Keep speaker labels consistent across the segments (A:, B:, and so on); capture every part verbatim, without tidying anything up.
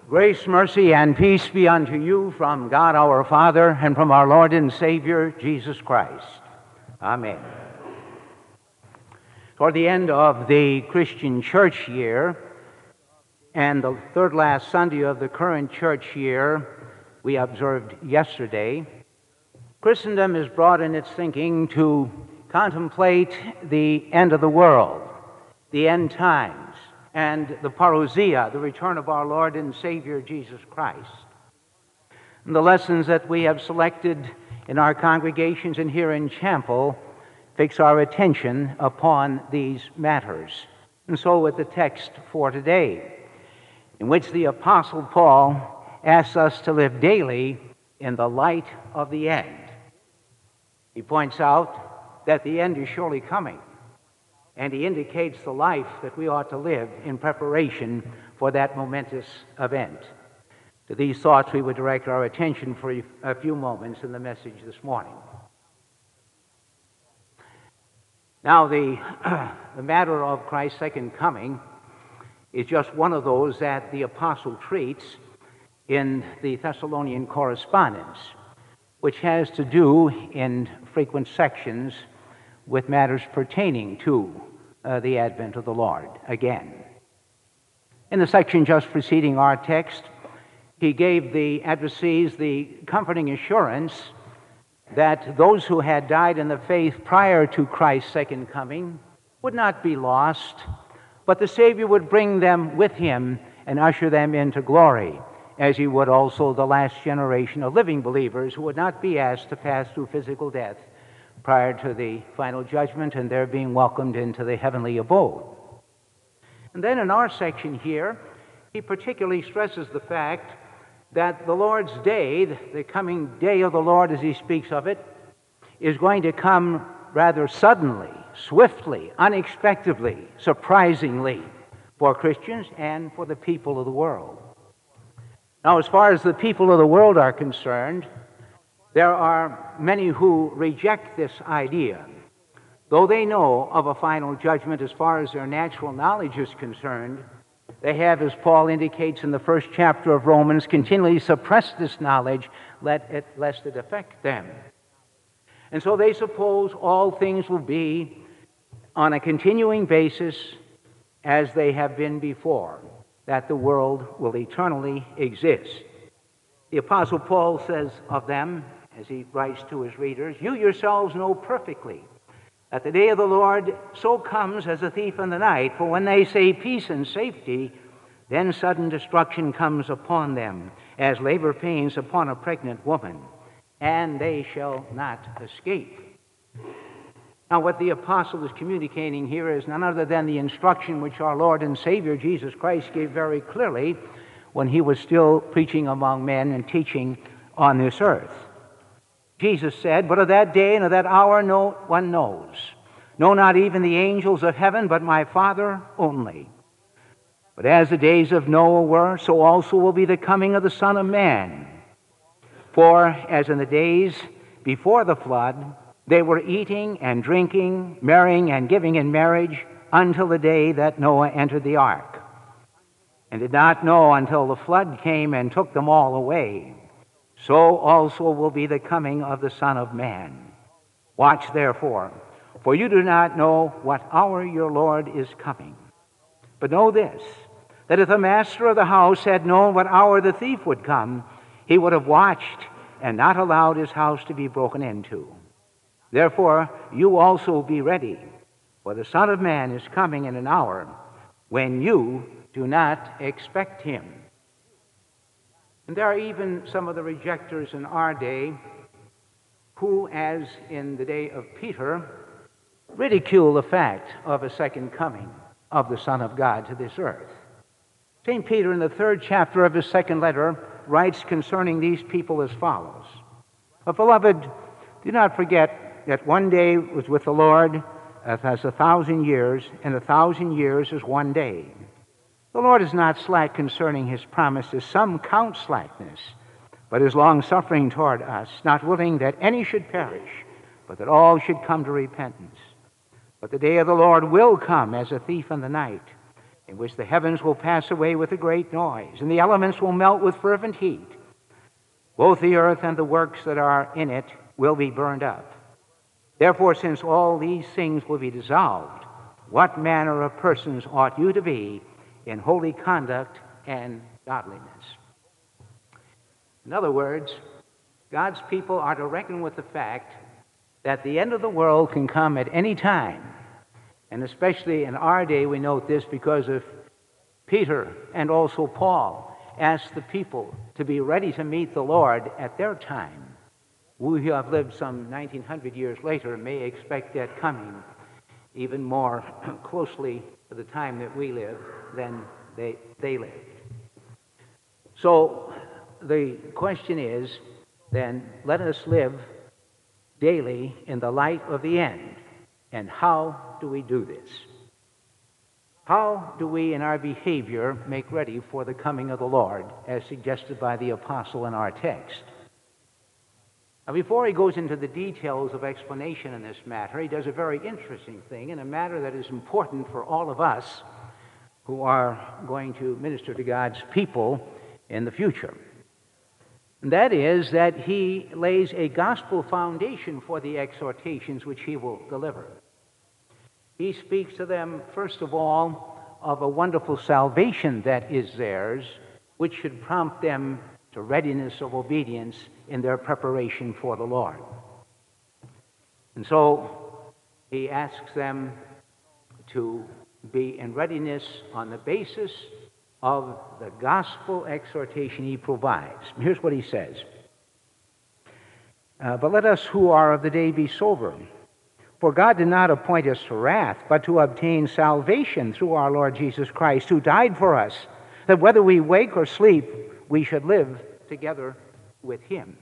A: Grace, mercy, and peace be unto you from God our Father and from our Lord and Savior, Jesus Christ. Amen. Toward the end of the Christian church year and the third last Sunday of the current church year we observed yesterday, Christendom is brought in its thinking to contemplate the end of the world, the end times, and the parousia, the return of our Lord and Savior Jesus Christ. And the lessons that we have selected in our congregations and here in chapel fix our attention upon these matters. And so with the text for today, in which the Apostle Paul asks us to live daily in the light of the end. He points out that the end is surely coming, and he indicates the life that we ought to live in preparation for that momentous event. To these thoughts we would direct our attention for a few moments in the message this morning. Now, the, the matter of Christ's second coming is just one of those that the apostle treats in the Thessalonian correspondence, which has to do in frequent sections with matters pertaining to uh, the advent of the Lord again. In the section just preceding our text, he gave the adversaries the comforting assurance that those who had died in the faith prior to Christ's second coming would not be lost, but the Savior would bring them with him and usher them into glory, as he would also the last generation of living believers who would not be asked to pass through physical death prior to the final judgment and their being welcomed into the heavenly abode. And then in our section here, he particularly stresses the fact that the Lord's day, the coming day of the Lord as he speaks of it, is going to come rather suddenly, swiftly, unexpectedly, surprisingly for Christians and for the people of the world. Now, as far as the people of the world are concerned, there are many who reject this idea. Though they know of a final judgment as far as their natural knowledge is concerned, they have, as Paul indicates in the first chapter of Romans, continually suppressed this knowledge let it, lest it affect them. And so they suppose all things will be on a continuing basis as they have been before, that the world will eternally exist. The Apostle Paul says of them, as he writes to his readers, "You yourselves know perfectly that the day of the Lord so comes as a thief in the night. For when they say peace and safety, then sudden destruction comes upon them, as labor pains upon a pregnant woman, and they shall not escape." Now, what the apostle is communicating here is none other than the instruction which our Lord and Savior Jesus Christ gave very clearly when he was still preaching among men and teaching on this earth. Jesus said, "But of that day and of that hour no one knows, no, not even the angels of heaven, but my Father only. But as the days of Noah were, so also will be the coming of the Son of Man. For as in the days before the flood, they were eating and drinking, marrying and giving in marriage, until the day that Noah entered the ark, and did not know until the flood came and took them all away. So also will be the coming of the Son of Man. Watch therefore, for you do not know what hour your Lord is coming. But know this, that if the master of the house had known what hour the thief would come, he would have watched and not allowed his house to be broken into. Therefore you also be ready, for the Son of Man is coming in an hour when you do not expect him." And there are even some of the rejectors in our day who, as in the day of Peter, ridicule the fact of a second coming of the Son of God to this earth. Saint Peter, in the third chapter of his second letter, writes concerning these people as follows: "But, beloved, do not forget that one day was with the Lord as a thousand years, and a thousand years as one day. The Lord is not slack concerning his promises, some count slackness, but is long-suffering toward us, not willing that any should perish, but that all should come to repentance. But the day of the Lord will come as a thief in the night, in which the heavens will pass away with a great noise, and the elements will melt with fervent heat. Both the earth and the works that are in it will be burned up. Therefore, since all these things will be dissolved, what manner of persons ought you to be in holy conduct and godliness? In other words, God's people are to reckon with the fact that the end of the world can come at any time. And especially in our day, we note this because of Peter and also Paul asked the people to be ready to meet the Lord at their time. We who have lived some nineteen hundred years later may expect that coming even more closely to the time that we live than they, they lived. So the question is, then, let us live daily in the light of the end. And how do we do this? How do we in our behavior make ready for the coming of the Lord, as suggested by the apostle in our text? Now, before he goes into the details of explanation in this matter, he does a very interesting thing in a matter that is important for all of us who are going to minister to God's people in the future. And that is that he lays a gospel foundation for the exhortations which he will deliver. He speaks to them, first of all, of a wonderful salvation that is theirs, which should prompt them to readiness of obedience in their preparation for the Lord. And so he asks them to be in readiness on the basis of the gospel exhortation he provides. Here's what he says. Uh, but let us who are of the day be sober. For God did not appoint us to wrath, but to obtain salvation through our Lord Jesus Christ, who died for us, that whether we wake or sleep, we should live together with him.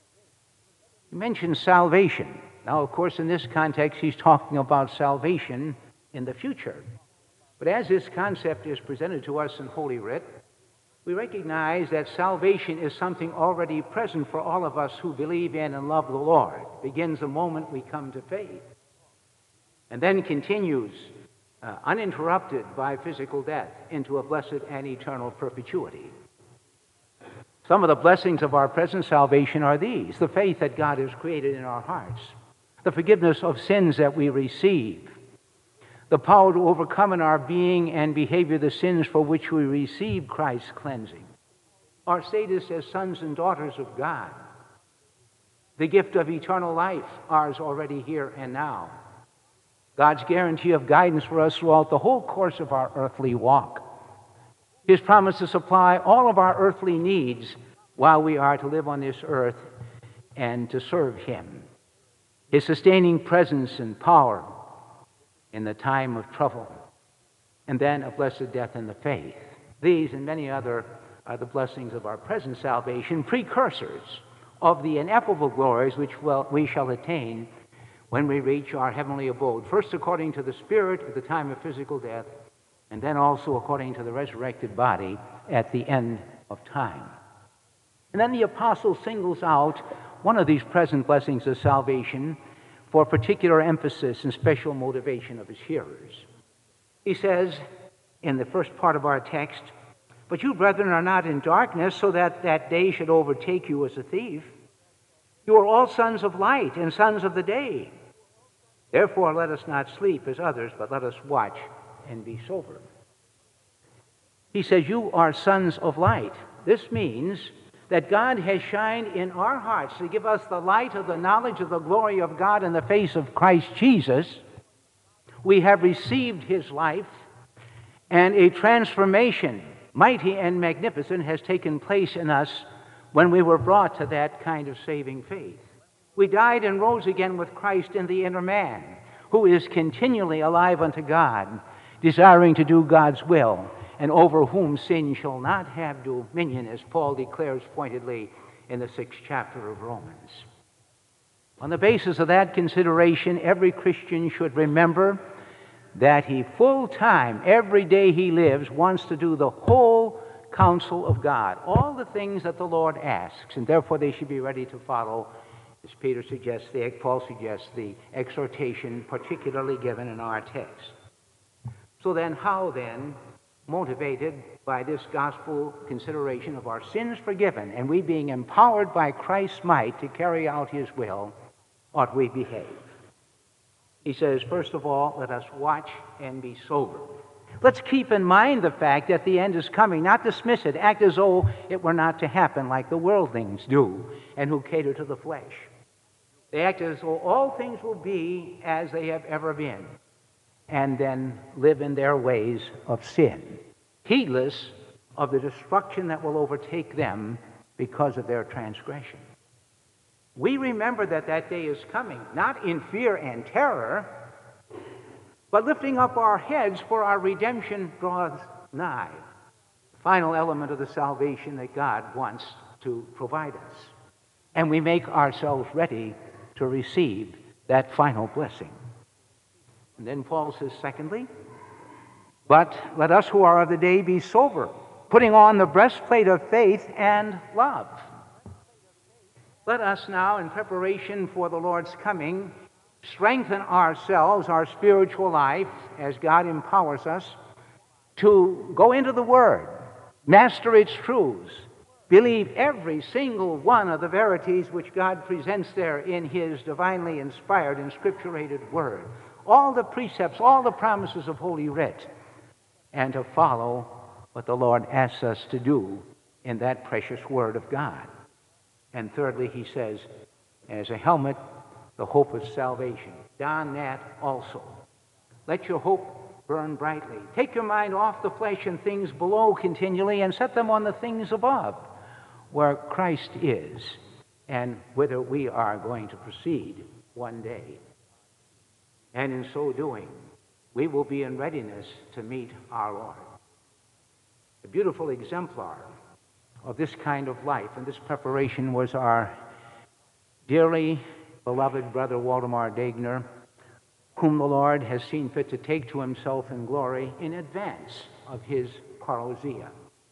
A: He mentions salvation. Now, of course, in this context, he's talking about salvation in the future. But as this concept is presented to us in Holy Writ, we recognize that salvation is something already present for all of us who believe in and love the Lord. It begins the moment we come to faith, and then continues uh, uninterrupted by physical death into a blessed and eternal perpetuity. Some of the blessings of our present salvation are these: the faith that God has created in our hearts, the forgiveness of sins that we receive, the power to overcome in our being and behavior the sins for which we receive Christ's cleansing, our status as sons and daughters of God, the gift of eternal life, ours already here and now, God's guarantee of guidance for us throughout the whole course of our earthly walk, his promise to supply all of our earthly needs while we are to live on this earth and to serve him, his sustaining presence and power in the time of trouble, and then a blessed death in the faith. These and many other are the blessings of our present salvation, precursors of the ineffable glories which we shall attain when we reach our heavenly abode, first according to the Spirit at the time of physical death, and then also according to the resurrected body at the end of time. And then the apostle singles out one of these present blessings of salvation for particular emphasis and special motivation of his hearers. He says in the first part of our text, "But you, brethren, are not in darkness, so that that day should overtake you as a thief. You are all sons of light and sons of the day. Therefore let us not sleep as others, but let us watch and be sober." He says, you are sons of light. This means that God has shined in our hearts to give us the light of the knowledge of the glory of God in the face of Christ Jesus. We have received his life, and a transformation, mighty and magnificent, has taken place in us when we were brought to that kind of saving faith. We died and rose again with Christ in the inner man, who is continually alive unto God, desiring to do God's will, and over whom sin shall not have dominion, as Paul declares pointedly in the sixth chapter of Romans. On the basis of that consideration, every Christian should remember that he full time, every day he lives, wants to do the whole counsel of God, all the things that the Lord asks, and therefore they should be ready to follow, as Peter suggests, the, Paul suggests, the exhortation particularly given in our text. So then, how then motivated by this gospel consideration of our sins forgiven, and we being empowered by Christ's might to carry out his will, ought we behave? He says, first of all, let us watch and be sober. Let's keep in mind the fact that the end is coming, not dismiss it, act as though it were not to happen like the worldlings do and who cater to the flesh. They act as though all things will be as they have ever been, and then live in their ways of sin, heedless of the destruction that will overtake them because of their transgression. We remember that that day is coming, not in fear and terror, but lifting up our heads, for our redemption draws nigh. The final element of the salvation that God wants to provide us. And we make ourselves ready to receive that final blessing. And then Paul says, secondly, but let us who are of the day be sober, putting on the breastplate of faith and love. Let us now, in preparation for the Lord's coming, strengthen ourselves, our spiritual life, as God empowers us, to go into the Word, master its truths, believe every single one of the verities which God presents there in his divinely inspired and scripturated Word, all the precepts, all the promises of Holy Writ, and to follow what the Lord asks us to do in that precious Word of God. And thirdly, he says, as a helmet, the hope of salvation. Don that also. Let your hope burn brightly. Take your mind off the flesh and things below continually, and set them on the things above, where Christ is, and whither we are going to proceed one day. And in so doing, we will be in readiness to meet our Lord. A beautiful exemplar of this kind of life and this preparation was our dearly beloved brother Waldemar Degner, whom the Lord has seen fit to take to himself in glory in advance of his parousia.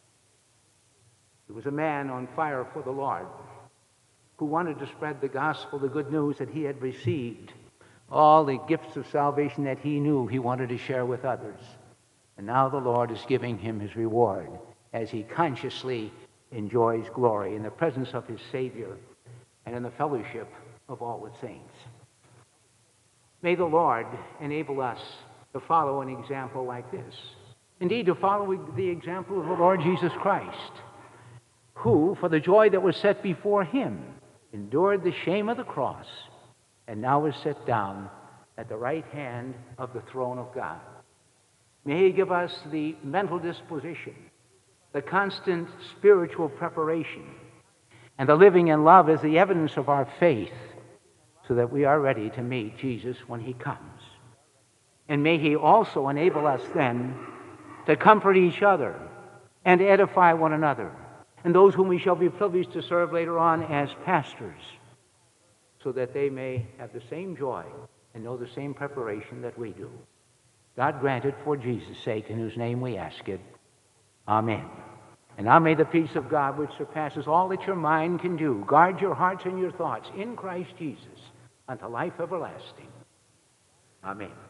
A: He was a man on fire for the Lord who wanted to spread the gospel, the good news that he had received, all the gifts of salvation that he knew he wanted to share with others. And now the Lord is giving him his reward as he consciously enjoys glory in the presence of his Savior and in the fellowship of all the saints. May the Lord enable us to follow an example like this. Indeed, to follow the example of the Lord Jesus Christ, who, for the joy that was set before him, endured the shame of the cross, and now is set down at the right hand of the throne of God. May he give us the mental disposition, the constant spiritual preparation, and the living in love as the evidence of our faith, so that we are ready to meet Jesus when he comes. And may he also enable us then to comfort each other and edify one another, and those whom we shall be privileged to serve later on as pastors, so that they may have the same joy and know the same preparation that we do. God grant it for Jesus' sake, in whose name we ask it. Amen. And now may the peace of God, which surpasses all that your mind can do, guard your hearts and your thoughts in Christ Jesus unto life everlasting. Amen.